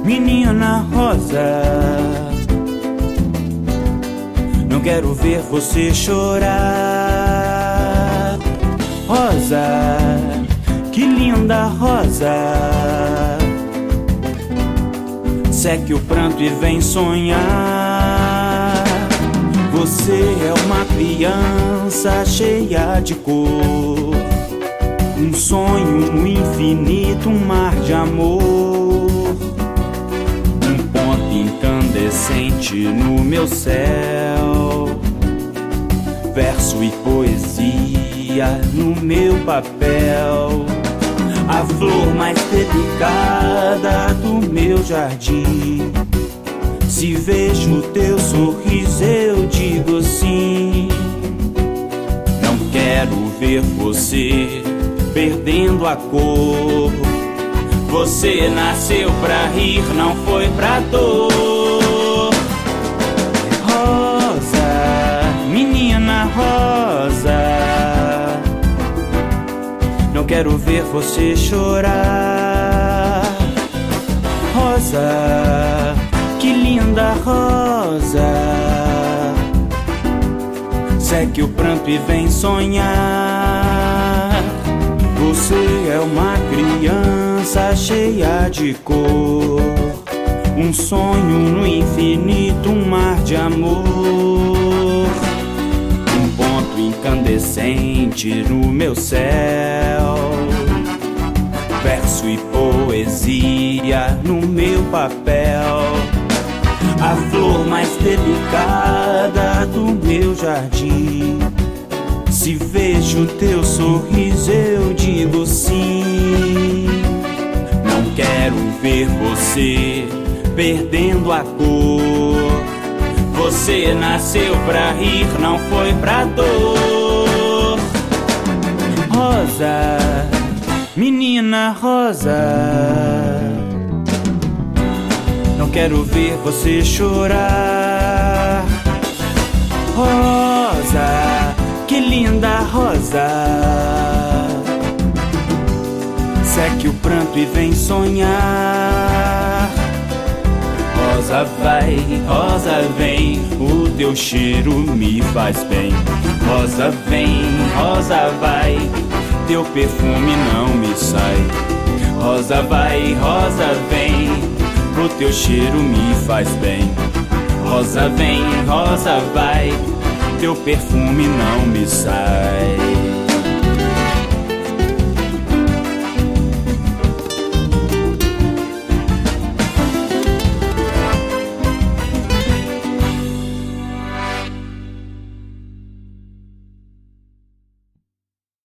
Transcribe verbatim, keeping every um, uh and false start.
menina rosa, não quero ver você chorar. Rosa, que linda rosa, seque o pranto e vem sonhar. Você é uma criança cheia de cor, um sonho no infinito, um mar de amor, um ponto incandescente no meu céu, verso e poesia no meu papel, a flor mais delicada do meu jardim. Se vejo teu sorriso eu digo sim. Não quero ver você perdendo a cor. Você nasceu pra rir, não foi pra dor. Rosa, menina rosa, não quero ver você chorar. Rosa, que linda rosa, seque o pranto e vem sonhar. Você é uma criança cheia de cor, um sonho no infinito, um mar de amor, um ponto incandescente no meu céu, verso e poesia no meu papel, a flor mais delicada do meu jardim. Se vejo teu sorriso eu digo sim. Não quero ver você perdendo a cor. Você nasceu pra rir, não foi pra dor. Rosa, menina rosa, não quero ver você chorar. Rosa, que linda rosa, seque o pranto e vem sonhar. Rosa vai, rosa vem, o teu cheiro me faz bem. Rosa vem, rosa vai, teu perfume não me sai. Rosa vai, rosa vem, o teu cheiro me faz bem. Rosa vem, rosa vai, teu perfume não me sai.